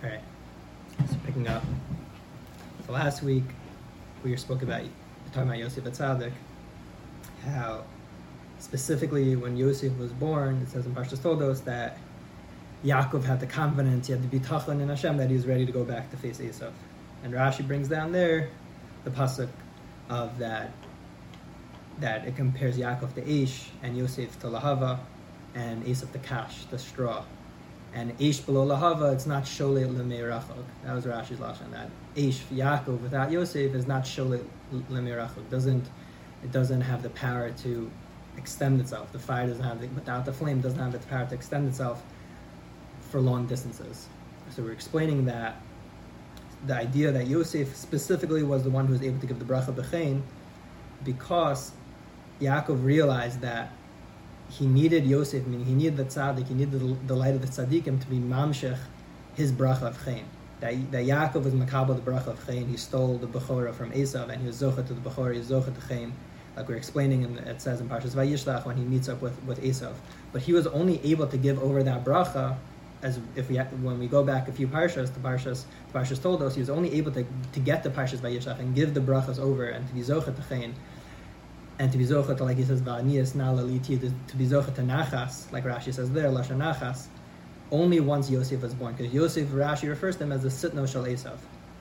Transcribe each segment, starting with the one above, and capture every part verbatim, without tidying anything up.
All right. So picking up. So last week we were spoke about talking about Yosef Atzadik, how specifically when Yosef was born, it says in Parshas Toldos that Yaakov had the confidence, he had the bitachon in Hashem that he was ready to go back to face Esav. And Rashi brings down there the pasuk of that that it compares Yaakov to Eish and Yosef to Lahava and Esav to Kash, the straw. And Eish below Lahava, it's not Sholet Lemei Rachok. That was Rashi's lashon. That Eish Yaakov without Yosef is not Sholet Lemei Rachok. Doesn't it doesn't have the power to extend itself. The fire doesn't have the, without the flame doesn't have the power to extend itself for long distances. So we're explaining that the idea that Yosef specifically was the one who was able to give the bracha b'chein because Yaakov realized that he needed Yosef, meaning he needed the tzaddik, he needed the, the light of the tzaddikim to be mamshech his bracha of chen. That, that Yaakov was makabel the bracha of chen. He stole the bechora from Esav and he was zocha to the bechora, he was zocha to chen. Like we're explaining, in, it says in Parshas Vayishlach when he meets up with, with Esav. But he was only able to give over that bracha as if we when we go back a few parshas, the parshas, the parshas told us he was only able to, to get the Parshas Vayishlach and give the brachas over and to be zocha to chen. And to be zocha to, like he says, va'anias na laliti, to be zocha to nachas, like Rashi says there, lashon nachas, only once Yosef was born. Because Yosef, Rashi refers to him as the sitno shel Esav.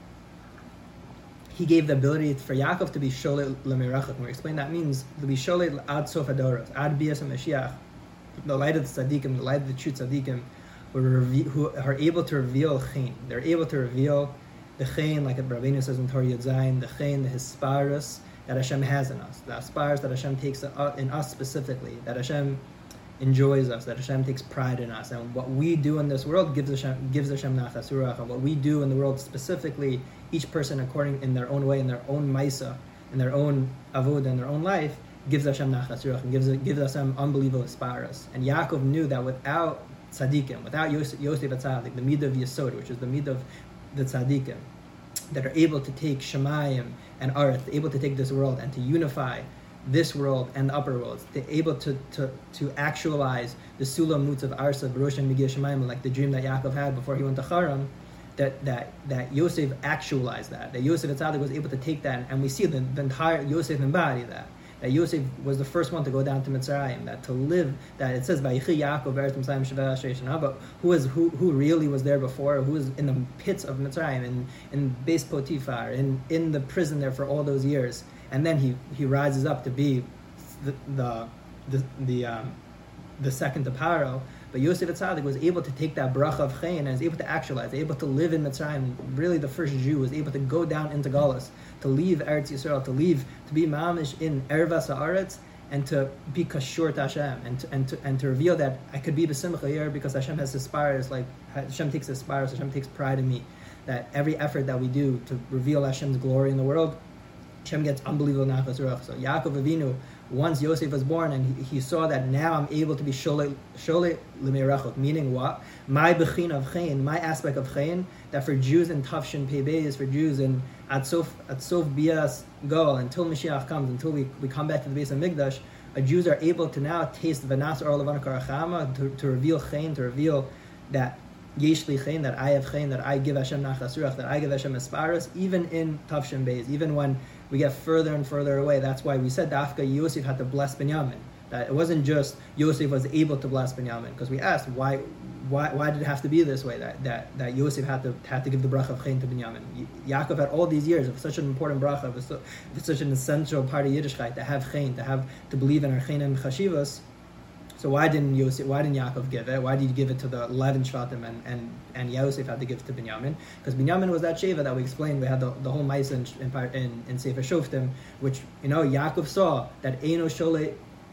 He gave the ability for Yaakov to be sholet lemirachot. We explain that means to be sholet ad sof adoros, ad bias Mashiach, the light of the tzaddikim, the light of the true tzaddikim, who, reve- who are able to reveal chen. They're able to reveal the chen, like Rabbeinu says in Torah Yud Zayin, the chen, the hisparus that Hashem has in us, the aspires that Hashem takes in us specifically, that Hashem enjoys us, that Hashem takes pride in us, and what we do in this world gives Hashem gives Hashem nachas ruach, and what we do in the world specifically, each person according in their own way, in their own maisa, in their own avod, in their own life, gives Hashem nachas ruach, and gives gives Hashem unbelievable aspires. And Yaakov knew that without tzaddikim, without Yosef, Yosef Atzadik, the midah of Yesod, which is the midah of the tzaddikim, that are able to take Shemayim and Aretz, able to take this world and to unify this world and the upper worlds, they're able to, to, to actualize the Sulam Mutz of Arsa, Baruch and Migir Shemayim, like the dream that Yaakov had before he went to Charam, that that that Yosef actualized that, that Yosef Atzadik was able to take that, and we see the, the entire Yosef embody that. That Yosef was the first one to go down to Mitzrayim, that to live, that it says, Vayichi Yaakov Eretz Mitzrayim Sheva Shreishana, but who was who who really was there before, who was in the pits of Mitzrayim, in, in Beis Potiphar, in, in the prison there for all those years, and then he, he rises up to be the the the, the, um, the second to Paro. But Yosef Atzadik was able to take that bracha of chen and was able to actualize, able to live in Mitzrayim. Really, the first Jew was able to go down into Galus, to leave Eretz Yisrael, to leave, to be mamish in Ervas Haaretz, and to be kashur to Hashem, and to, and to and to reveal that I could be b'simcha here because Hashem has aspires, like Hashem takes aspires, Hashem takes pride in me. That every effort that we do to reveal Hashem's glory in the world, Hashem gets unbelievable nachas ruach. So Yaakov Avinu, once Yosef was born, and he, he saw that now I'm able to be sholet sholet l'meirachot, meaning what? My bechin of chen, my aspect of chen, that for Jews in Tafshin Pei Beis, for Jews in Atsof Atsof Bias Goel, until Mashiach comes, until we, we come back to the base of Mikdash, uh, Jews are able to now taste Vanas Or Levan Karachama, to to reveal chen, to reveal that Yesh li chen, that I have chen, that I give Hashem nachas ruach, that I give Hashem asparas, even in Tafshin Beis, even when we get further and further away. That's why we said Dafka Yosef had to bless Binyamin. That it wasn't just Yosef was able to bless Binyamin, because we asked why, why, why did it have to be this way? That that, that Yosef had to had to give the bracha of chen to Binyamin. Yaakov had all these years of such an important bracha, of so, such an essential part of Yiddishkeit, to have chen, to have to believe in our chen and chashivas. So why didn't Yosef, why didn't Yaakov give it? Why did he give it to the eleven Shvatim and, and, and Yosef had to give it to Binyamin? Because Binyamin was that Sheva that we explained. We had the, the whole Maisa in, in, in, in Sefer Shoftim, which, you know, Yaakov saw that Eino Shole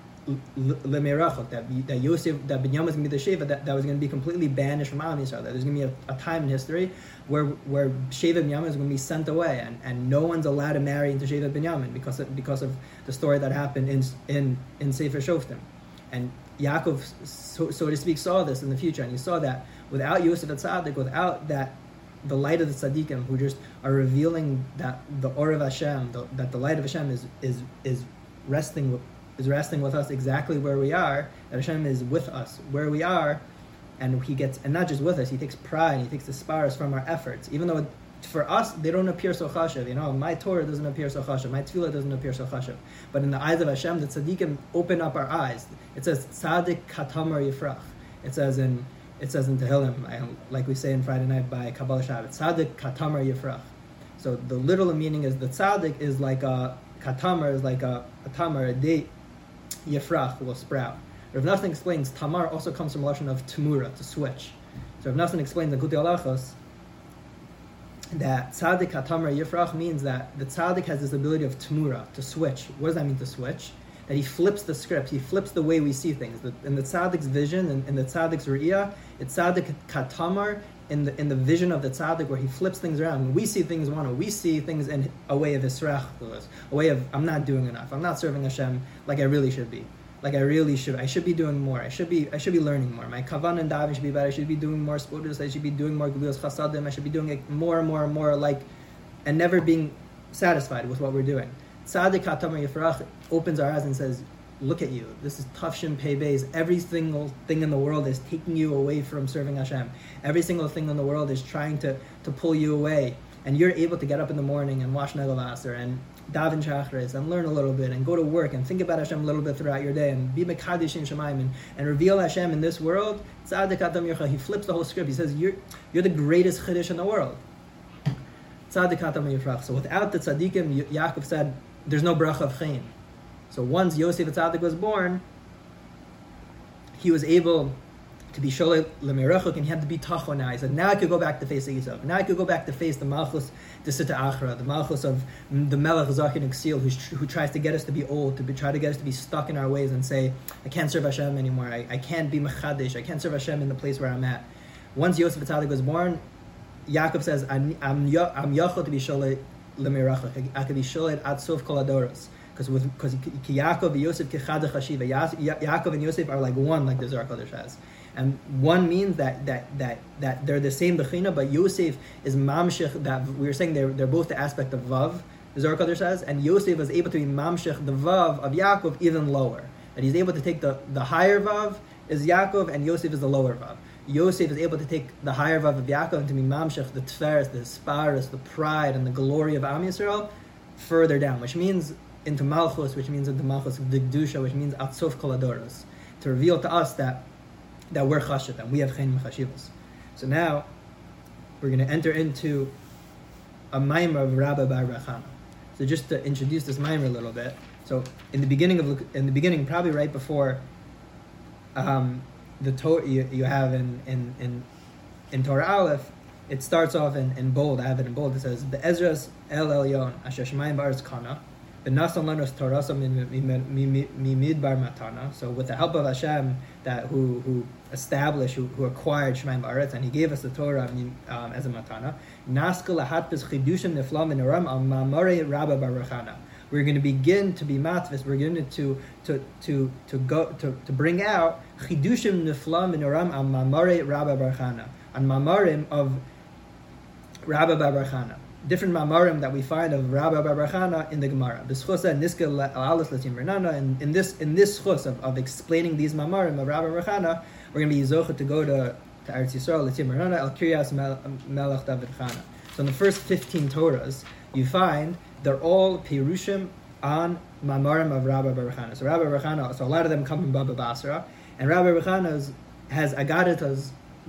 Lemerachot, that that Yosef, that Binyamin was going to be the Sheva that, that was going to be completely banished from Am Yisrael. That there's going to be a, a time in history where where Sheva Binyamin is going to be sent away, and, and no one's allowed to marry into Sheva Binyamin because of, because of the story that happened in in, in Sefer Shoftim. And Yaakov, so, so to speak, saw this in the future, and he saw that without Yosef Atzadik, without that, the light of the tzaddikim who just are revealing that the or of Hashem, the, that the light of Hashem is is is resting with, is resting with us exactly where we are. That Hashem is with us where we are, and he gets, and not just with us, he takes pride, he takes the spars from our efforts, even though for us they don't appear so chashuv. You know, my Torah doesn't appear so chashuv, my tefillah doesn't appear so chashuv, but in the eyes of Hashem, the tzaddikim open up our eyes. It says tzaddik katamar yifrach. It says in it says in Tehillim, like we say in Friday night by Kabbalah Shabbat, tzaddik katamar yifrach. So the literal meaning is the tzaddik is like a katamar is like a, a tamar, a date. Yifrach will sprout. Rav Nosson explains tamar also comes from lashon of tamura, to switch. So Rav Nosson explains the Gutei Halachos that tzaddik hatamar yifrach means that the tzaddik has this ability of tamura, to switch. What does that mean, to switch? That he flips the script, he flips the way we see things. The, in the tzaddik's vision, in, in the tzaddik's re'iyah, it's tzaddik katamar in the in the vision of the tzaddik, where he flips things around. When we see things one way, we see things in a way of israch, a way of I'm not doing enough, I'm not serving Hashem like I really should be. Like I really should, I should be doing more. I should be, I should be learning more. My kavan and daven should be better. I should be doing more sports. I should be doing more gvulas chasadim. I should be doing it more and more and more, like, and never being satisfied with what we're doing. Tzaddik hatamar yifrach opens our eyes and says, "Look at you. This is tafshin pei beis. Every single thing in the world is taking you away from serving Hashem. Every single thing in the world is trying to to pull you away. And you're able to get up in the morning and watch Negel Vaser and daven Shachris and learn a little bit and go to work and think about Hashem a little bit throughout your day and be mekadesh in Shemaim and, and reveal Hashem in this world." Tzaddik hatam yircha. He flips the whole script. He says, "You're you're the greatest chiddush in the world." Tzaddik hatam yircha. So without the tzaddikim, Yaakov said, "There's no bracha of chen." So once Yosef Tzaddik was born, he was able to be sholei lemirachuk, and he had to be tachon now. He said, now I could go back to face Yisrael. Now I could go back to face the malchus, the sita achra, the malchus of the melech Zachin Exil, who tries to get us to be old, to be, try to get us to be stuck in our ways and say, I can't serve Hashem anymore. I, I can't be mechadesh. I can't serve Hashem in the place where I'm at. Once Yosef Tzaddik was born, Yaakov says, I'm I'm yachol to be sholei lemirachuk. I could be sholei ad sof kol adoros. Because with because Yaakov and Yosef kechad chashiva, Yaakov and Yosef are like one, like the Zohar Kodesh has, and one means that that that that they're the same bechina, but Yosef is mamshech. That we were saying they're they're both the aspect of vav, the Zohar Kodesh says, and Yosef was able to be mamshech the vav of Yaakov even lower. That he's able to take the the higher vav is Yaakov, and Yosef is the lower vav. Yosef is able to take the higher vav of Yaakov and to be mamshech the tferes, the sparis, the pride, and the glory of Am Yisrael further down, which means into Malchus, which means into Malchus of the Kedusha, which means Atzof Kol Adoros, to reveal to us that that we're chashiv and we have chen mechashivos. So now we're going to enter into a maimer of Rabbi Bar Rechana. So just to introduce this maimer a little bit. So in the beginning of in the beginning, probably right before um, the Torah you, you have in in in in Torah Aleph, it starts off in, in bold. I have it in bold. It says, "Be'ezras El Elyon Asher Shemayim Ba'aretz Kana." So with the help of Hashem, that who who established, who, who acquired Shemayim Ba'aretz, and He gave us the Torah um, as a matana. We're going to begin to be matvis. We're going to to to to go to, to bring out chidushim neflam minoram al mamare Rabba Bar Chana, on mamarim of Rabba Bar Chana. Different mamarim that we find of Rabbi Bar Chana in the Gemara. B'schusa niska alalas latim renana. And in this in this schus of, of explaining these mamarim of Rabbi Bar Chana, we're going to be zochah to go to to Eretz Yisrael latim renana al Kiryas Melech David Chana. So in the first fifteen Torahs, you find they're all pirushim on mamarim of Rabbi Bar Chana. So Rabbi Bar Chana, so a lot of them come from Baba Basra, and Rabbi Bar Chana has agaritas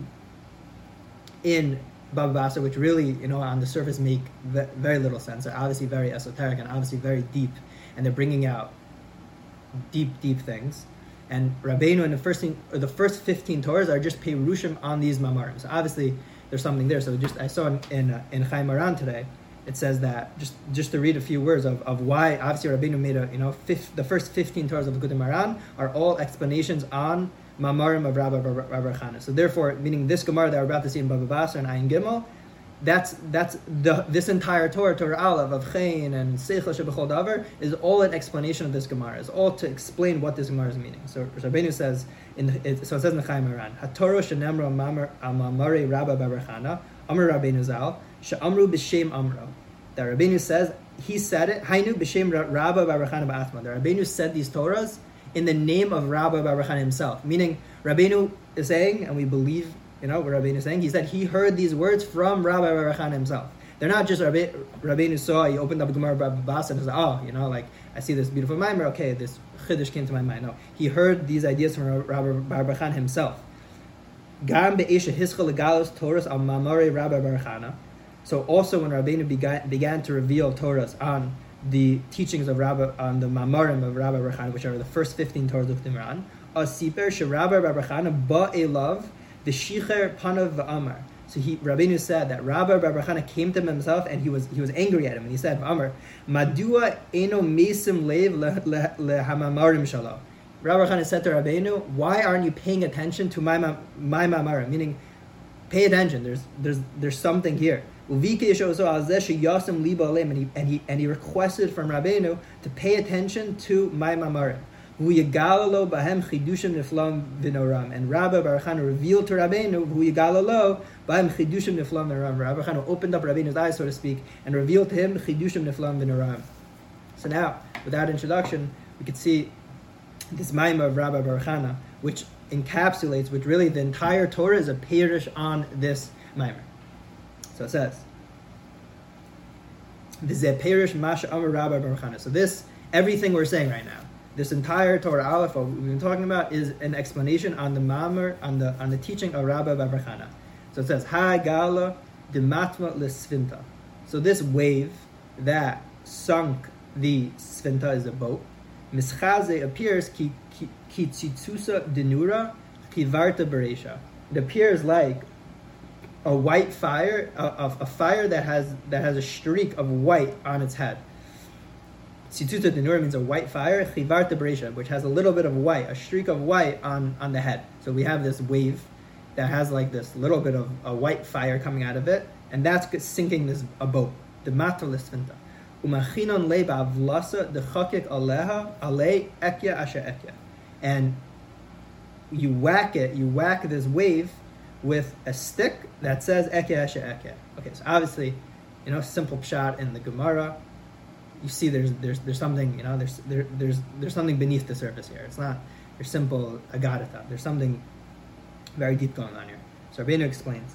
in Baba Basra, which really, you know, on the surface make very little sense. They're obviously very esoteric and obviously very deep, and they're bringing out deep, deep things. And Rabbeinu in the first thing, or the first fifteen Torahs are just perushim on these mamarim. So obviously there's something there. So just I saw in in, uh, in Chaim Maran today, it says that just just to read a few words of, of why obviously Rabbeinu made a you know fifth, the first fifteen Torahs of the Likutei Maran are all explanations on mamarim of Rabbi Bar Chana. So therefore, meaning this Gemara that we're about to see in Baba Basra and Ayin Gimel, that's that's the this entire Torah, Torah Aleph of Chen and Seichel Shebechol Davar is all an explanation of this Gemara. It's all to explain what this Gemara is meaning. So Rabbeinu says in the, it, so it says in the Chaim Maran, HaTorah shenemra mamari Rabbi Bar Chana Amar Rabbeinu Zal she'amru b'shem amro. That Rabbeinu says he said it Hainu b'shem Rabbi Bar Chana ba'atma. That Rabbeinu said these Torahs in the name of Rabbi Bar Chana himself, meaning Rabbeinu is saying, and we believe, you know, what Rabbeinu is saying, he said he heard these words from Rabbi Bar Chana himself. They're not just Rabbe, Rabbeinu saw, he opened up Gemara Bas and was like, oh, you know, like, I see this beautiful mimer, okay, this chiddush came to my mind. No, he heard these ideas from Rabbi Bar Chana himself. Gam be'esha hischal legalos Torahs al mamare Rabbi Bar Chana. So also when Rabbeinu began, began to reveal Torahs on the teachings of Rabbi, on the mamarim of Rabbi Bar Chana, which are the first fifteen Torahs of Qumran, asiper she Rabbi Bar Chana ba'elav v'shicher panav v'amar. So he, Rabbeinu said that Rabbi Bar Chana came to him himself and he was he was angry at him, and he said, "Amar, madua eno mesim lev lehamamarim shalo." Rabbi Chana said to Rabbeinu, "Why aren't you paying attention to my my mamarim?" Meaning, pay attention. There's there's there's something here. And he and he and he and he requested from Rabbeinu to pay attention to my mamarim. And Rabbi Bar Chana revealed to Rabbeinu, Rabbi Chana opened up Rabbeinu's eyes, so to speak, and revealed to him chidushim niflam v'noram. So now, with that introduction, we could see this maimah of Rabbi Bar Chana, which encapsulates, which really the entire Torah is a perush on this maimah. So it says, "V'zeh perush masha amar Rabbi Bar Chana." So this, everything we're saying right now, this entire Torah Aleph, what we've been talking about, is an explanation on the Mamar, on the on the teaching of Rabbi Bar Chana. So it says, "Ha gala dematma lesfinta." So this wave that sunk the sfinta is a boat. Mischaze appears ki ki tzitzusa denura kivarta beresha. It appears like a white fire, a, a, a fire that has that has a streak of white on its head. Tzitzuta denura means a white fire, chivarta beresha, which has a little bit of white, a streak of white on, on the head. So we have this wave that has like this little bit of a white fire coming out of it, and that's sinking this a boat. The matalis finta. Umachinon leba avlasa dechakik aleha ale ekya asher ekya. And you whack it, you whack this wave with a stick that says ekya asher ekya. Okay, so obviously, you know, simple pshat in the Gemara. You see, there's there's there's something, you know, there's there, there's there's something beneath the surface here. It's not your simple agadata. There's something very deep going on here. So Rabbeinu explains.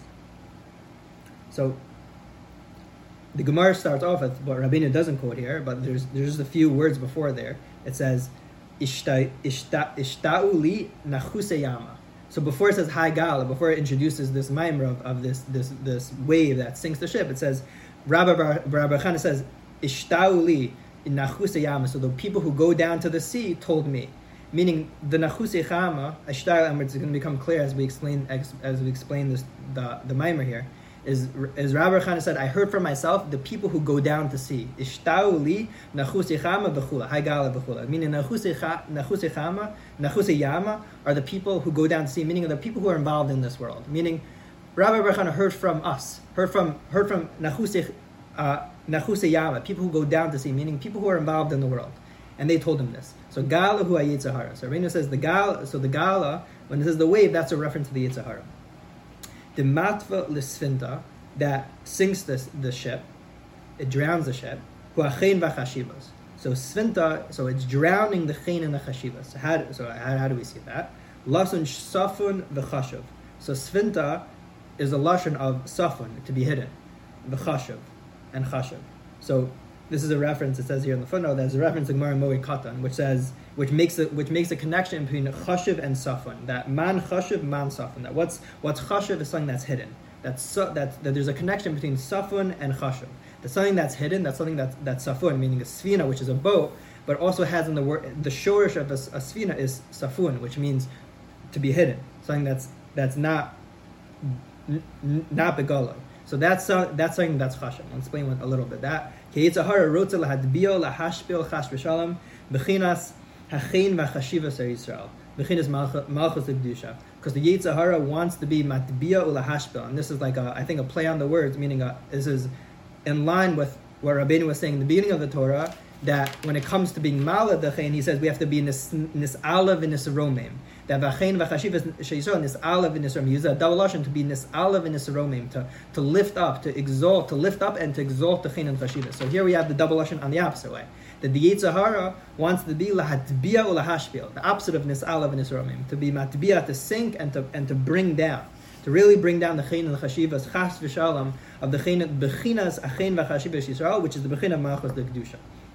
So the Gemara starts off with what Rabbeinu doesn't quote here, but there's there's just a few words before there. It says ishta ishta ishta'u li nachuseyama. So before it says Hai Gala, before it introduces this mimer of, of this this this wave that sinks the ship, it says Rabbi Bar Chana says Ishtauli in Nachuseyama. So the people who go down to the sea told me, meaning the Nachuseyama. Ishtaul, and it's going to become clear as we explain as, as we explain this the the mimer here. Is as Rabbi Chana said, I heard from myself the people who go down to sea. Ishtauli Nachuseyama b'chula Haigala b'chula. Meaning Nachuseyama Nachuseyama are the people who go down to sea. Meaning the people who are involved in this world. Meaning Rabbi Bar Chana heard from us. Heard from heard from Nachusey. Uh, Nachuseyama, people who go down to sea, meaning people who are involved in the world, and they told him this. So Gala hu Yitzhahara. So Rabbeinu says the Gala. So the Gala, when it says the wave, that's a reference to the Yitzhahara. The matva l'sfinta that sinks this the ship, it drowns the ship. Hu achein v'chashivas. So sfinta, so it's drowning the chein and the chashivas. So how so how, how do we see that? Lasun safun v'chashav. So sfinta is a lashon of safun, to be hidden, v'chashav and chashav. So this is a reference. It says here in the footnote there's a reference to Gemara Moed Katan, which says which makes it which makes a connection between chashav and safun. That man chashav, man safun. That what's what's chashav is something that's hidden. That's so, that that there's a connection between safun and chashav. That's something that's hidden. That's something that's that's safun, meaning a sfina, which is a boat, but also has in the word the shorish of a, a sfina is safun, which means to be hidden. Something that's that's not n- n- not begala. So that's uh, that's something that's chashav. I'll explain a little bit. That Yitzhahara rotza lahadbio lahashpil chash v'shalom b'chinas hachein v'chashivas Yisrael b'chinas malchus l'kedusha. Because the Yitzhahara wants to be matbia ulahashpil, and this is like a, I think a play on the words, meaning a, this is in line with what Rabbeinu was saying in the beginning of the Torah, that when it comes to being Mala the Chen, he says we have to be Nis'ala v'Nisaromim. That V'chein v'chashivas she'yisrael Nis'ala v'Nisaromim. Use a double lashon to be Nis'ala v'Nisaromim, to to lift up, to exalt, to lift up and to exalt the Chen and Chashivas. So here we have the double lashon on the opposite way. That the Yetzer Hara wants to be lahatbiya or lahashpil, the opposite of Nis'ala v'Nisaromim, to be matbiya, to sink and to and to bring down. To really bring down the Chen and the Chashivas, Chas v'Shalom, of the Chen, Bechinas Achen v'Chashivas Yisrael, which is the Bechin of Malchus the Kedusha.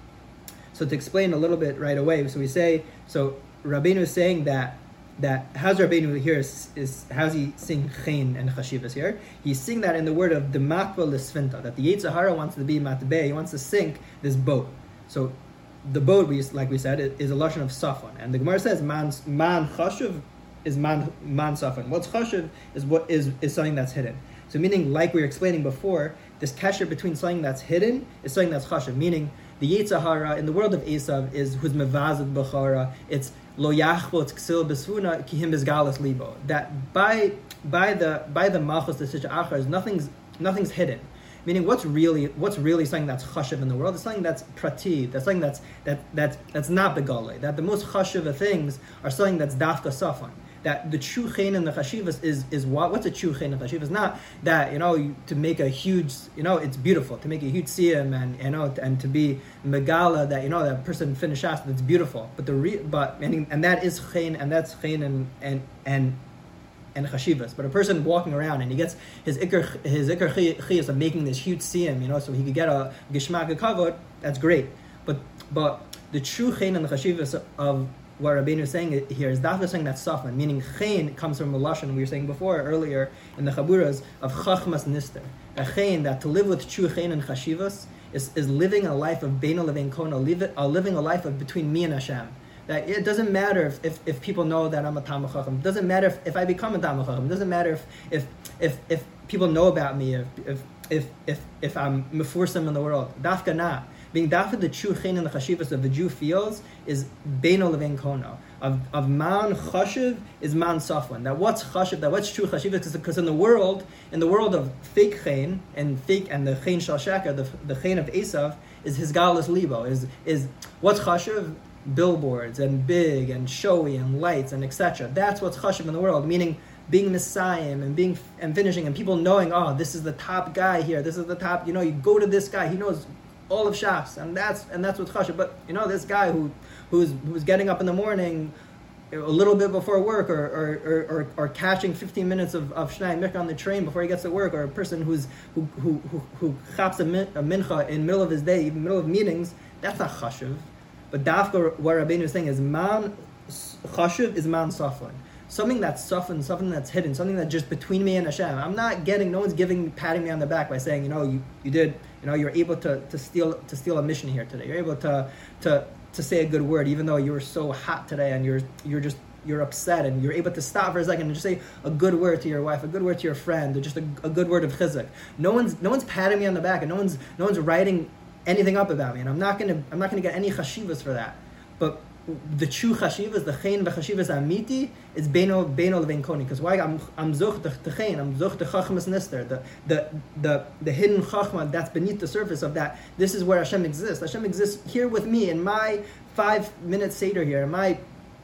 So to explain a little bit right away, so we say, so Rabbeinu is saying that, that how's Rabbeinu here is, is how's he sing Chen and Chashivas here? He's saying that in the word of Demakva L'Sfinta, that the Yetzer Hara wants to be Matbeh, he wants to sink this boat. So the boat, we, like we said, is a lashon of Safon. And the Gemara says, Man, man Chashuv is man man safan. What's chashuv is what is, is something that's hidden. So meaning, like we were explaining before, this kasher between something that's hidden is something that's chashuv. Meaning, the Yetzer Hara in the world of Esav is who's mevazed b'chara. It's lo yachvot ksil besvuna kihim bezgalas libo. That by by the by the malchus the sitcha achar, nothing's nothing's hidden. Meaning, what's really what's really something that's chashuv in the world is something that's prati. That's something that's that that's that's not begale. That the most chashuv of things are something that's dafka safan. That the true chen and the chashivas is is what? What's a true chen and chashivas? Not that, you know, you, to make a huge, you know, it's beautiful to make a huge siyam and, you know, and to be megala that, you know, that person finished us, that's beautiful. But the re, but and, and that is chen and that's chen and and and and chashivas. But a person walking around and he gets his ikar his ikar chiyas of making this huge siyam, you know, so he could get a gishmak kavod. That's great. But but the true chen and the chashivas of what Rabbeinu is saying here is that saying that's softened, meaning chen comes from a lashon we were saying before earlier in the chaburas of chachmas nister. A chen, that to live with true chen and chashivas is, is living a life of beina levein kona, uh, living a life of between me and Hashem. That it doesn't matter if, if, if people know that I'm a Talmid Chacham. It doesn't matter if, if I become a Talmid Chacham. It doesn't matter if if if, if people know about me. If if if if, if I'm mefursam in the world. Dafka na. Being dafka the true chen and the chashivas of the Jew feels is beino levein kono. Of of man chashiv is man safwan. That what's chashiv, that what's true chashivas, because in the world, in the world of fake chen and fake and the chen shal shaka, the the chen of Esav is his galus libo. Is is what's chashiv? Billboards and big and showy and lights and et cetera. That's what's chashiv in the world. Meaning being Messiah and being and finishing and people knowing, oh, this is the top guy here. This is the top. You know, you go to this guy. He knows all of Shas, and that's and that's what's chashuv. But you know, this guy who who's who's getting up in the morning a little bit before work, or or or, or, or catching fifteen minutes of of Shnai Mikra on the train before he gets to work, or a person who's who who who, who chaps a, min, a mincha in the middle of his day, in the middle of meetings. That's not chashuv. But dafka, what Rabbeinu is saying is man chashuv is man safan. Something that's softened, something that's hidden, something that's just between me and Hashem. I'm not getting, no one's giving, patting me on the back by saying, you know, you, you did, you know, you're able to, to steal to steal a mission here today. You're able to to to say a good word, even though you were so hot today and you're you're just you're upset, and you're able to stop for a second and just say a good word to your wife, a good word to your friend, or just a, a good word of chizuk. No one's no one's patting me on the back, and no one's no one's writing anything up about me, and I'm not gonna I'm not gonna get any chashivas for that. But the true chashivas, the chen v'chashivas amiti, is beino beino levein koni. Because why? I'm I'm zoch the chen, I'm zoch the chachmas nister, the the the the hidden chachma that's beneath the surface of that. This is where Hashem exists. Hashem exists here with me in my five minute seder here, in my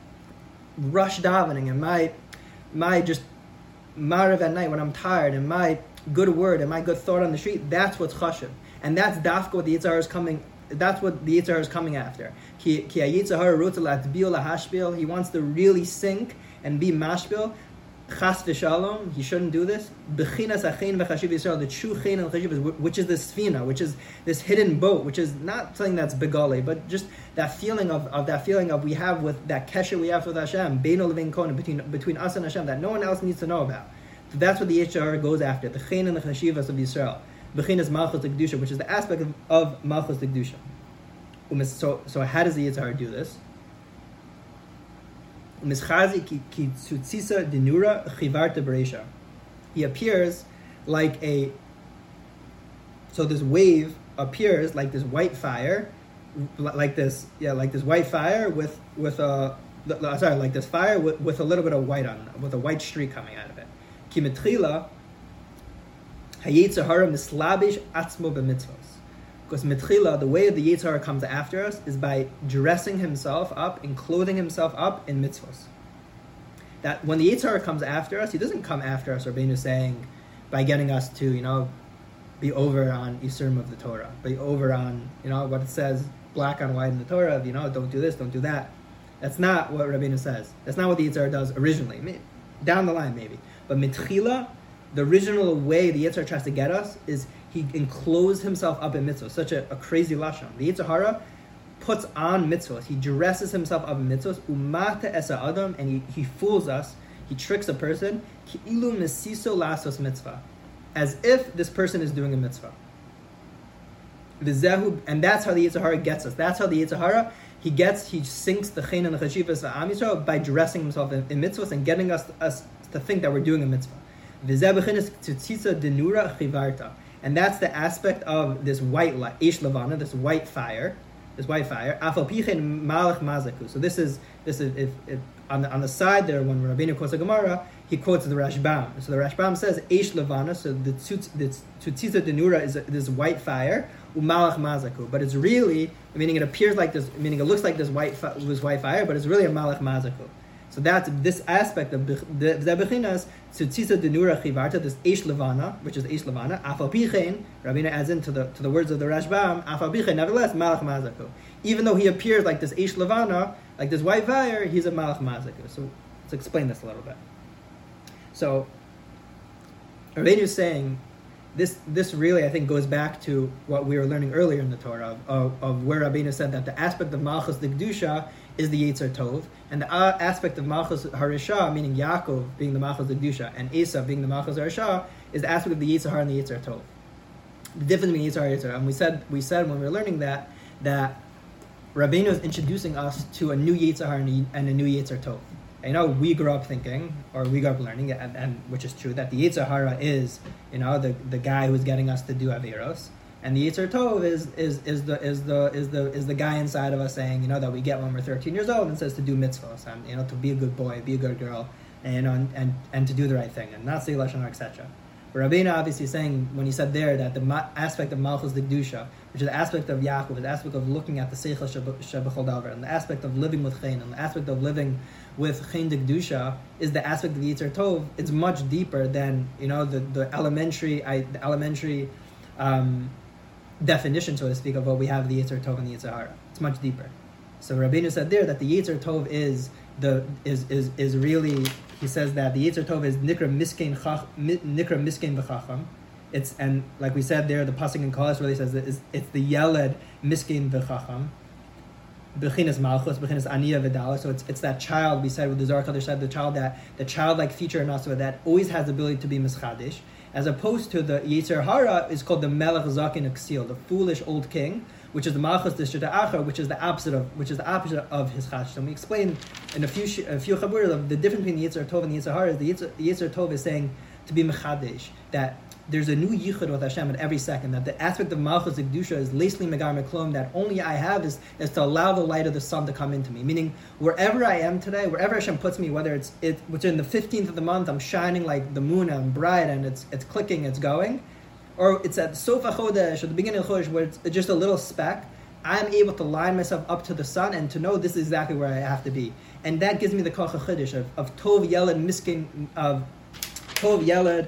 rush davening, and my my just marav at night when I'm tired, and my good word and my good thought on the street. That's what's chashiv, and that's dafka what the Yetzer Hara is coming. That's what the Yetzer Hara is coming after. Ki Yetzer Hara rotzel atbil lahashbil. He wants to really sink and be mashbil. Chas v'shalom. He shouldn't do this. Bechinas achein v'chashiv Yisrael. The true chen and chashiv, which is the sfina, which is this hidden boat, which is not something that's begale, but just that feeling of, of that feeling of we have with that kesher we have with Hashem, beino levein kona, between between us and Hashem, that no one else needs to know about. So that's what the Yetzer Hara goes after. The chen and the chashivas of Yisrael. Bechinas malchus the kedusha, which is the aspect of, of malchus the kedusha. So, so how does the Yetzer Hara do this? He appears like a. So this wave appears like this white fire, like this, yeah, like this white fire with with a. Sorry, like this fire with, with a little bit of white on it, with a white streak coming out of it. Kimetrila. Hayetzer Hara mislabish atzmo b'mitzvos. Because mitchila, the way the Yetzer Hara comes after us is by dressing himself up and clothing himself up in mitzvahs. That when the Yetzer Hara comes after us, he doesn't come after us, Rabbeinu is saying, by getting us to, you know, be over on Yisurim of the Torah, be over on, you know, what it says black on white in the Torah, you know, don't do this, don't do that. That's not what Rabbeinu says. That's not what the Yetzer Hara does originally. Down the line, maybe. But mitchila, the original way the Yetzer Hara tries to get us is he enclosed himself up in mitzvahs. Such a, a crazy lashon. The Yetzer Hara puts on mitzvahs. He dresses himself up in mitzvahs. Umata esa adam, and he, he fools us. He tricks a person. Ki'ilu mesiso lasos mitzvah, as if this person is doing a mitzvah. V'zehu, and that's how the Yetzer Hara gets us. That's how the Yetzer Hara he gets. He sinks the chen and the chashivas of Am Yisrael by dressing himself in, in mitzvahs and getting us us to think that we're doing a mitzvah. V'zeh b'chinas tzitzisa denura chivarta. And that's the aspect of this white light, Eish Levana, this white fire, this white fire. Afal pichen malach mazaku. So this is this is if, if on the on the side there when Rabbeinu quotes the Gemara, he quotes the Rashbam. So the Rashbam says Eish Levana. So the tzitzisa denura is this white fire, umalach mazaku. But it's really meaning it appears like this, meaning it looks like this white fi- was white fire, but it's really a malach mazaku. So that's this aspect of the Zebechinas Tzitzisa Denura Chivarta, this Eish Levana, which is Eish Levana. Afal Pichen, Rabbeinu adds into the to the words of the Rashbam. Afal Pichen, nevertheless, Malach Mazaku. Even though he appears like this Eish Levana, like this white fire, he's a Malach Mazaku. So let's explain this a little bit. So Rabbeinu is saying this. This really, I think, goes back to what we were learning earlier in the Torah of, of, of where Rabbeinu said that the aspect of Malchus the Kedusha is the Yetzer Tov, and the uh, aspect of Malchus Harisha, meaning Yaakov being the Malchus Kedusha, and Esav being the Malchus Harisha, is the aspect of the Yetzer Hara and the Yetzer Tov. The difference between Yetzer Hara and Yetzer Hara. And we said, we said when we were learning that, that Rabbeinu is introducing us to a new Yetzer Hara and a new Yetzer Tov. And, you know, we grew up thinking, or we grew up learning, and, and which is true, that the Yetzer Hara is, you know, the, the guy who's getting us to do Averos. And the Yetzer Tov is is is the is the is the is the guy inside of us saying, you know, that we get when we're thirteen years old and says to do mitzvahs and, you know, to be a good boy, be a good girl, and you know, and and, and to do the right thing and not say lashon hara, et cetera. But Rabbeinu obviously is saying when he said there that the ma- aspect of Malchus the Kedusha, which is the aspect of Yaakov, the aspect of looking at the Seichel Shebechol Davar, and the aspect of living with Chen, and the aspect of living with Chen de Kedusha is the aspect of the Yetzer Tov. It's much deeper than, you know, the the elementary I, the elementary. Um, definition, so to speak, of what we have the Yetzer Tov and the Yetzer Hara. It's much deeper. So Rabbeinu said there that the Yetzer Tov is the is is is really, he says that the Yetzer Tov is nikra miskein chach nikra miskein v'chacham. It's, and like we said there, the pasuk in Koheles really says that it's, it's the yeled miskein v'chacham. Bechinas malchus, bechinas aniya v'dala. So it's it's that child, we said with the Zohar Kadosh said, the child that the childlike feature in us that always has the ability to be mischadish. As opposed to the Yetzer Hara is called the Melech Zakin Aksil, the foolish old king, which is the Malchus Dishta Achar, which is the opposite of which is the opposite of his Chash. And we explained in a few a few Chabur the difference between the Yetzer Tov and the Yetzer Hara is the Yetzer, the Yetzer Tov is saying to be Mechadesh, that there's a new yichud with Hashem at every second, that the aspect of Malchus Kedusha is Leisli Megar Meklom, that only I have is, is to allow the light of the sun to come into me. Meaning, wherever I am today, wherever Hashem puts me, whether it's it, which in the fifteenth of the month, I'm shining like the moon, I'm bright, and it's it's clicking, it's going, or it's at Sof HaChodesh, or the beginning of Chodesh, where it's just a little speck, I'm able to line myself up to the sun and to know this is exactly where I have to be. And that gives me the Koch HaChodesh of, of Tov Yeled Miskin, of Tov Yeled,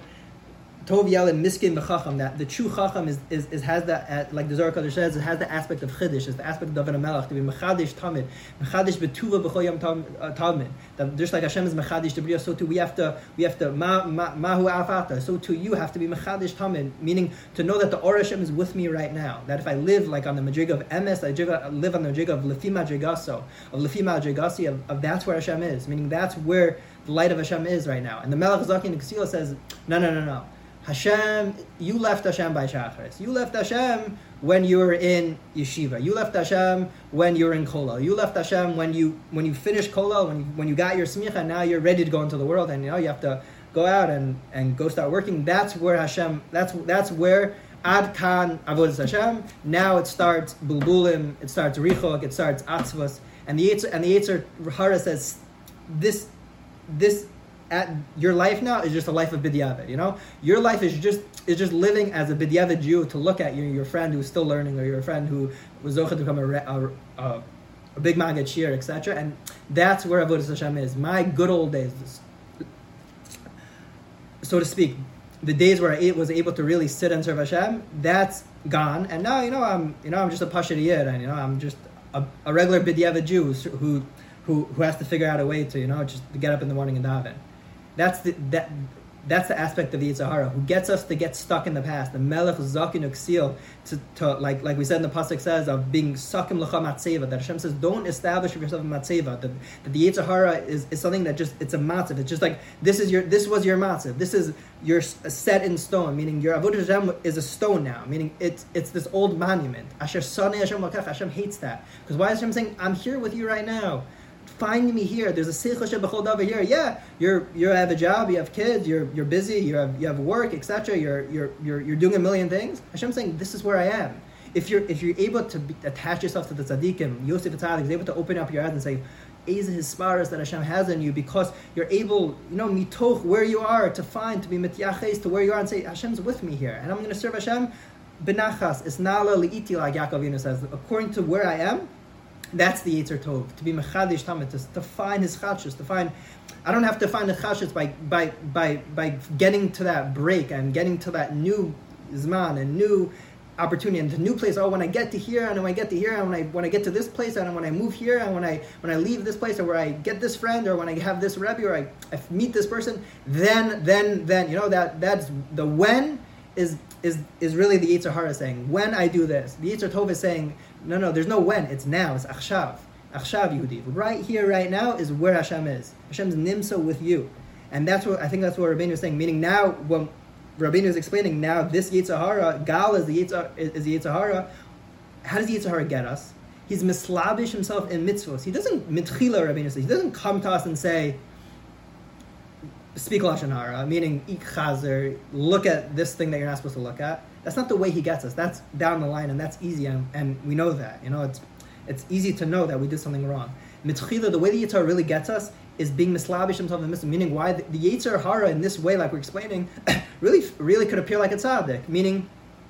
Tov Yeled Miskin V'Chacham, that the true Chacham is, is, is has that, uh, like the Zohar Kadosh says, it has the aspect of Chiddush, it's the aspect of David HaMelech, to be Mechadish Tamid, Mechadish B'Tuva B'Chol Yom Tamid. That just like Hashem is Mechadish to B'Riah, so too we have to, we have to, Ma, ma, Mahu Afata, so too you have to be Mechadish Tamid, meaning to know that the Or Hashem is with me right now. That if I live like on the Madriga of Emes, I live on the Madriga of Lefi Madrigaso, of Lefi Madrigasi, of, of that's where Hashem is, meaning that's where the light of Hashem is right now. And the Melech Zakin Ksila says, no, no, no, no. Hashem, you left Hashem by Shacharis. You left Hashem when you were in yeshiva. You left Hashem when you were in kollel. You left Hashem when you when you finished kollel, when you, when you got your smicha. Now you're ready to go into the world, and you know you have to go out and, and go start working. That's where Hashem. That's that's where Ad Kan Avodas Hashem. Now it starts bulbulim. It starts richok. It starts atzvos. And the Yetzer, and the Yetzer Hara says this this. at your life now is just a life of b'diavad. You know, your life is just is just living as a b'diavad Jew to look at your your friend who's still learning, or your friend who was zocheh to become a, a, a, a big Maggid Shir, et cetera. And that's where Avodas Hashem is. My good old days, so to speak, the days where I was able to really sit and serve Hashem, that's gone. And now, you know, I'm you know I'm just a Pashut Yid, and you know I'm just a, a regular b'diavad Jew who. Who, who has to figure out a way to, you know, just to get up in the morning and daven. That's the that that's the aspect of the Yetzer Hara, who gets us to get stuck in the past. The Melech Zakin Uksil, to, to like like we said in the pasuk says of being Sakim L'cha Matzeva, that Hashem says don't establish for yourself a Matzeva. That, that the Yetzer Hara is, is something that just it's a matzev. It's just like this is your this was your matzev. This is your set in stone. Meaning your Avodah Hashem is a stone now. Meaning it's it's this old monument. Asher Sanei Hashem Lakach. Hashem hates that, because why is Hashem saying I'm here with you right now? Find me here. There's a seichel shebechol davar here. Yeah, you're you have a job, you have kids, you're you're busy, you have you have work, et cetera. You're you're you're you're doing a million things. Hashem's saying, this is where I am. If you're if you're able to be, attach yourself to the tzaddikim, Yosef Tzaddik is able to open up your eyes and say, "Eze hisparas that Hashem has in you," because you're able, you know, mitoch where you are to find to be mityaches to where you are and say, Hashem's with me here, and I'm going to serve Hashem. Benachas isnala liiti, like Yaakov Avinu says, according to where I am. That's the Yetzer Tov, to be mechadish tamid, to, to find his chadshus, to find. I don't have to find the chadshus by by by by getting to that break and getting to that new zman and new opportunity and the new place. Oh, when I get to here and when I get to here and when I when I get to this place and when I move here and when I when I leave this place or where I get this friend or when I have this rebbe or I, I meet this person, then then then you know that that's the when is is is really the Yetzer Hara saying when I do this. The Yetzer Tov is saying. No, no, there's no when. It's now. It's achshav. Achshav Yehudi. Right here, right now is where Hashem is. Hashem's nimsa with you. And that's what, I think that's what Rabbeinu is saying. Meaning now, when Rabbeinu is explaining now, this Yetzer Hara, Gal is the Yetzer, is the Yetzer Hara. How does the Yetzer Hara get us? He's mislabish himself in mitzvos. He doesn't, mitchila Rabbeinu says, he doesn't come to us and say, speak Lashon Hara, meaning eat chazer, look at this thing that you're not supposed to look at. That's not the way he gets us. That's down the line, and that's easy, and, and we know that. You know, it's it's easy to know that we did something wrong. Mitchila, the way the Yetzer Hara really gets us is being mislabish himself in the meaning why the, the Yetzer Hara in this way, like we're explaining, really really could appear like a tzaddik, meaning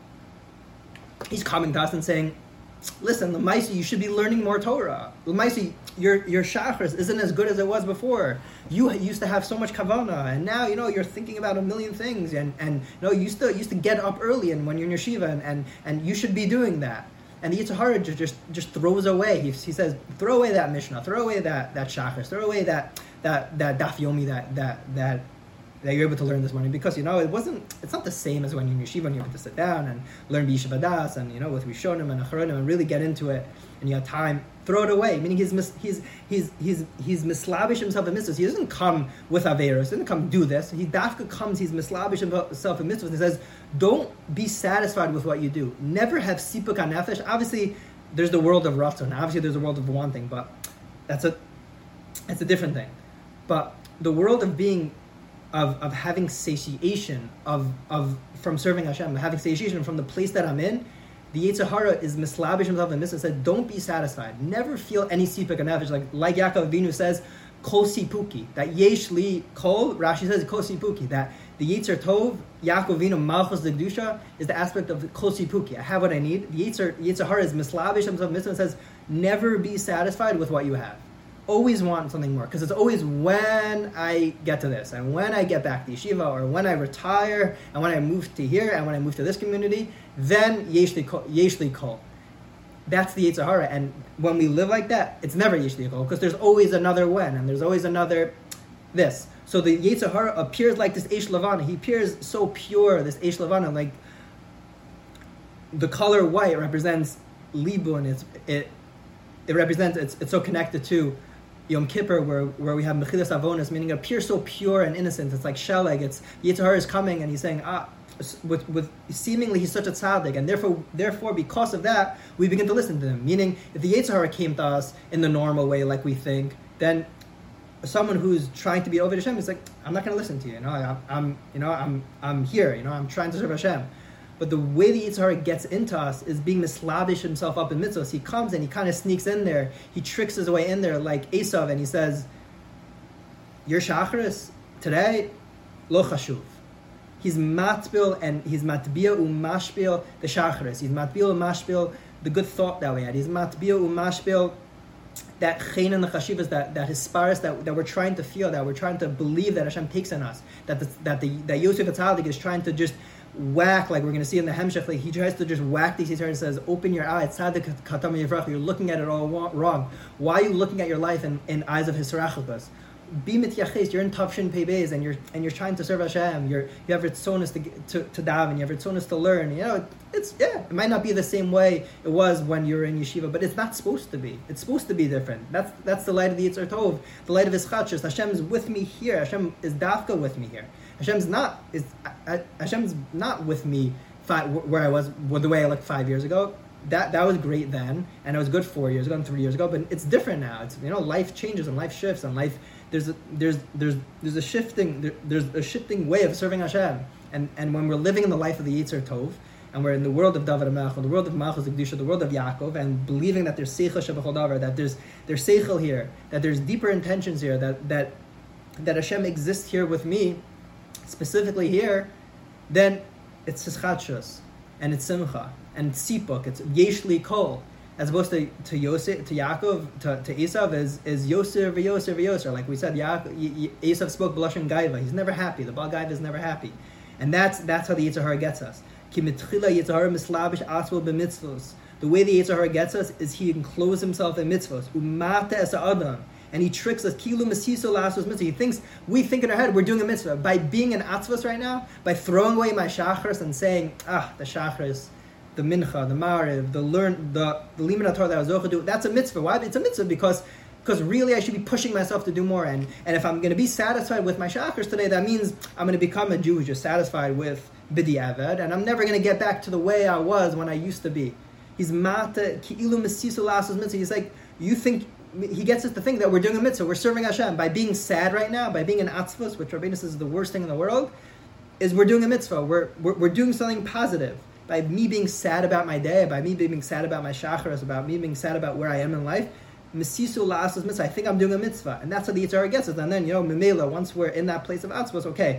he's coming to us and saying, listen, L'maisi, you should be learning more Torah. L'maisi, your your shachris isn't as good as it was before. You used to have so much kavanah, and now you know you're thinking about a million things, and and you know you used to used to get up early, and when you're in yeshiva, and and, and you should be doing that. And the Yetzer Hara just, just just throws away. He, he says, throw away that mishnah, throw away that that shachris, throw away that that that daf yomi that that that. that you're able to learn this morning, because you know it wasn't. It's not the same as when you're in yeshiva and you're able to sit down and learn b'yeshiva das and you know with rishonim and acharonim and really get into it, and you have time. Throw it away. Meaning he's mis, he's he's he's he's mislabish himself in mitzvahs. He doesn't come with averos. He doesn't come do this. He dafka comes. He's mislabish himself in mitzvahs. He says, don't be satisfied with what you do. Never have sipuk hanefesh. Obviously, there's the world of ratzon. Obviously, there's the world of wanting, but that's a that's a different thing. But the world of being Of, of having satiation of of from serving Hashem, having satiation from the place that I'm in, the Yetzer Hara is mislabish himself in this and said, don't be satisfied. Never feel any sipuk and nefesh. Like like Yaakov Avinu says, kol sipuki. That yesh li kol, Rashi says kol sipuki. That the Yetzer Tov, Yaakov Avinu, Malchus the Kedusha, is the aspect of the kol sipuki. I have what I need. The Yetzer, Yetzer Hara is mislabish himself in this and says, never be satisfied with what you have. Always want something more, because it's always when I get to this and when I get back to yeshiva or when I retire and when I move to here and when I move to this community, then yesh li kol. That's the Yetzer Hara, and when we live like that, it's never yesh li kol, because there's always another when and there's always another this. So the Yetzer Hara appears like this Eish Levana. He appears so pure, this Eish Levana, like the color white represents libun. It's it it represents it's it's so connected to Yom Kippur, where, where we have Mechilas Avonos, meaning it appears so pure and innocent. It's like Sheleg. It's Yetzer Hara is coming and he's saying, ah, with with seemingly he's such a tzaddik, and therefore therefore because of that we begin to listen to him. Meaning, if the Yetzer Hara came to us in the normal way, like we think, then someone who's trying to be over Hashem is like, I'm not going to listen to you. You know, I, I'm you know I'm I'm here. You know, I'm trying to serve Hashem. But the way the Yetzer Hara gets into us is being mislabish himself up in mitzvahs. He comes and he kind of sneaks in there. He tricks his way in there like Esav, and he says, your shachris, Today, lo chashuv. He's matbil and he's matbil umashbil the shacharis. He's matbil umashbil the good thought that we had. He's matbil umashbil that chen and the chashivas, that that hisparis that, that we're trying to feel, that we're trying to believe that Hashem takes in us, that the, that the that Yosef Atzadik is trying to just whack, like we're going to see in the Hemshech, like he tries to just whack these Yitzhar and says, open your eyes, Tzadik katam yivrach, you're looking at it all wrong. Why are you looking at your life in, in eyes of Hisrachakas? Be mityaches, you're in Tavshin Pei Beis, and you're and you're trying to serve Hashem. You're you have ritzonos to to to daven, you have ritzonos to learn. You know, it's yeah, it might not be the same way it was when you were in yeshiva, but it's not supposed to be. It's supposed to be different. That's that's the light of the Yitzhar Tov, the light of His Chachos. Hashem is with me here. Hashem is dafka with me here. Hashem's not is Hashem's not with me five, where I was, the way I looked five years ago. That that was great then, and it was good four years ago and three years ago. But it's different now. It's, you know, life changes and life shifts and life. There's a, there's there's there's a shifting there, there's a shifting way of serving Hashem, and and when we're living in the life of the Yitzhar Tov, and we're in the world of David HaMelech, the world of Malchus Kedusha, the world of Yaakov, and believing that there's seichel shebechol davar, that there's there's seichel here, that there's deeper intentions here, that that that Hashem exists here with me, specifically here, then it's His Chachos, and it's Simcha, and it's Sipuk, it's Yeshli Kol. As opposed to to Yosef, to Yaakov, to, to Esav is is Yosef v'Yosef v'Yosef. Like we said, Yaakov, Esav spoke b'lashon gaiva. He's never happy. The Baal Gaiva is never happy, and that's that's how the Yetzer Hara gets us. Ki mitchila Yetzer Hara mislabish atzvo b'mitzvos. The way the Yetzer Hara gets us is he encloses himself in mitzvos. Umata es adam, and he tricks us. Kilu mesiso lasos mitzvah. He thinks we think in our head we're doing a mitzvah by being in atzvos right now, by throwing away my shachars and saying, ah, the shachars, the mincha, the mariv, the learn, the the limud Torah that I was zocheh do. That's a mitzvah. Why? It's a mitzvah because because really I should be pushing myself to do more. And and if I'm going to be satisfied with my shachars today, that means I'm going to become a Jew who's just satisfied with b'diavad, and I'm never going to get back to the way I was when I used to be. He's mata ki'ilu mesisu lasos mitzvah. He's like, you think. He gets us to think that we're doing a mitzvah. We're serving Hashem by being sad right now, by being in atzvos, which Rabbeinu says is the worst thing in the world. Is we're doing a mitzvah. We're we're, we're doing something positive. By me being sad about my day, by me being sad about my shacharas, about me being sad about where I am in life, mesisu la'asos mitzvah, I think I'm doing a mitzvah. And that's how the Yetzer Hara gets us. And then, you know, memela, once we're in that place of atzvos, okay,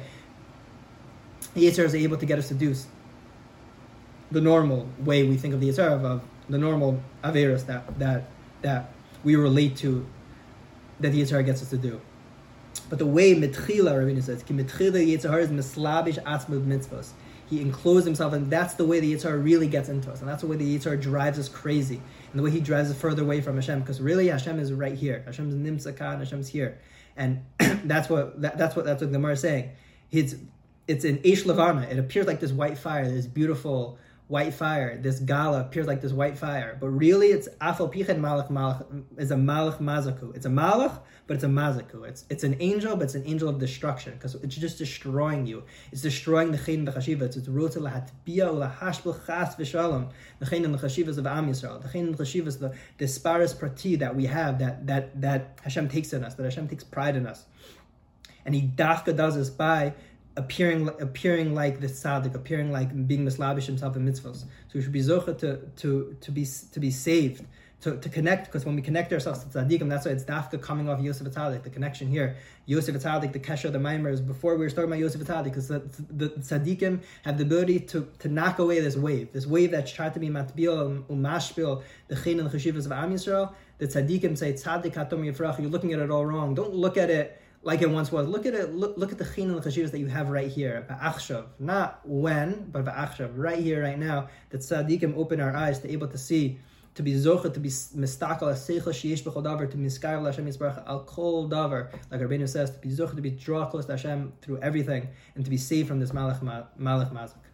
the Yetzer Hara is able to get us to do the normal way we think of the Yetzer Hara, of the normal averos that, that, that we relate to, that the Yetzer Hara gets us to do. But the way mitchila, Rabbeinu says, ki mitchila Yetzer Hara is mislabish atzmo mitzvos. He enclosed himself, and that's the way the Yetzer Hara really gets into us, and that's the way the Yetzer Hara drives us crazy, and the way he drives us further away from Hashem, because really Hashem is right here. Hashem's nimtzaka, and Hashem's here, and that's what that, that's what that's what the Gemara is saying. It's it's an Eish Levana. It appears like this white fire, this beautiful white fire. This gala appears like this white fire, but really it's Afal Pichet Malach Malach is a Malach Mazaku. It's a Malach, but it's a Mazaku. It's it's an angel, but it's an angel of destruction because it's just destroying you. It's destroying the Chen and the Chashivas. It's Rota Lahatbia Ulahashbel Chas V'Shalom. The Chen and the Chashivas of Am Yisrael. The Chen and the Chashivas, the the Sparis Prati that we have, that that that Hashem takes in us, that Hashem takes pride in us, and He dafka does this by appearing appearing like the tzaddik, appearing like being mislabish himself in mitzvahs. So we should be zocheh to to to be to be saved, to, to connect, because when we connect ourselves to tzaddikim, that's why it's dafka coming off Yosef Atzadik, the connection here. Yosef Atzadik, the kesher, the maimers, before we were talking about Yosef Atzadik, because the, the tzaddikim have the ability to, to knock away this wave, this wave that's tried to be matbil umashbil, the chen and the cheshivas of Am Yisrael. The tzaddikim say, tzaddik hatom yifrach, you're looking at it all wrong. Don't look at it like it once was. Look at it. Look, look at the chin and the chashivas that you have right here. Ba'achshav, not when, but ba'achshav, right here, right now. That tzaddikim open our eyes to able to see, to be zocha, to be mistakal aseichel sheyesh b'chol davar, to miskayv l'Hashem yisbarach al kol davar, like Rabbeinu says, to be zocha, to be draw close to Hashem through everything, and to be saved from this malach malach mazak.